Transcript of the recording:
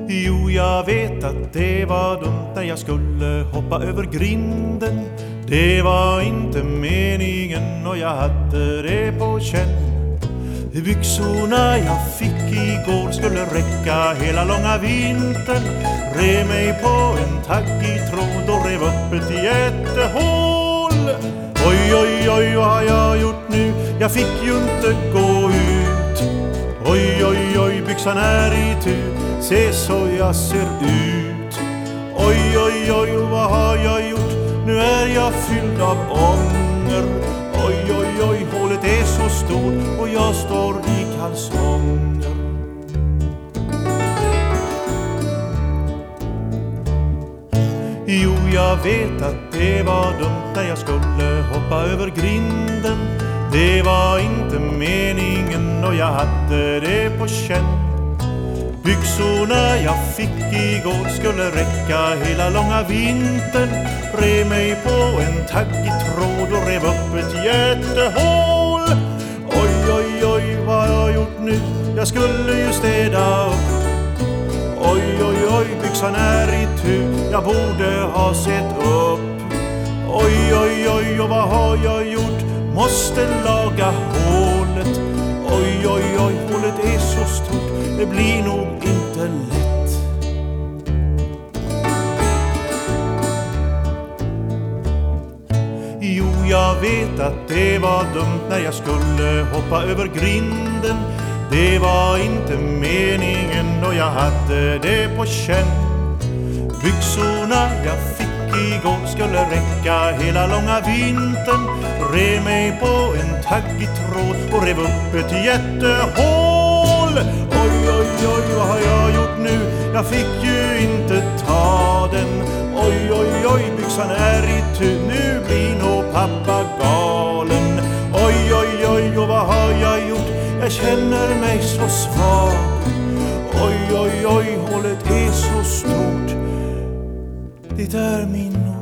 Jo, jag vet att det var dumt när jag skulle hoppa över grinden. Det var inte meningen och jag hade det på känn. Byxorna jag fick igår skulle räcka hela långa vintern. Rev mig på en taggig tråd och rev upp ett jättehål. Oj, oj, oj, vad har jag gjort nu? Jag fick ju inte gå ut. Oj, oj, oj, byxan är itu. Se så jag ser ut. Oj, oj, oj, vad har jag gjort? Nu är jag fylld av ånger. Oj, oj, oj, hålet är så stort och jag står i kalsonger. Jo, jag vet att det var dumt när jag skulle hoppa över grinden. Det var inte meningen och jag hade det på känn. Byxorna jag fick igår skulle räcka hela långa vintern. Rev mig på en taggig tråd och rev upp ett jättehål. Oj, oj, oj, vad har jag gjort nu? Jag skulle ju städa upp. Oj, oj, oj, byxan är itu. Jag borde ha sett upp. Oj, oj, oj, och vad har jag gjort? Måste laga hålet. Oj, oj, oj, hålet är så stort. Det blir nog inte lätt. Jo, jag vet att det var dumt när jag skulle hoppa över grinden. Det var inte meningen och jag hade det på känn. Byxorna jag fick igår skulle räcka hela långa vintern. Rev mig på en taggig tråd och rev upp ett jättehål. Oj, oj, oj, vad har jag gjort nu? Jag fick ju inte ta den. Oj, oj, oj, byxan är itu. Nu blir nog pappa galen. Oj, oj, oj, och vad har jag gjort? Jag känner mig så svag. Oj, oj, oj, hålet är så stort. Det är min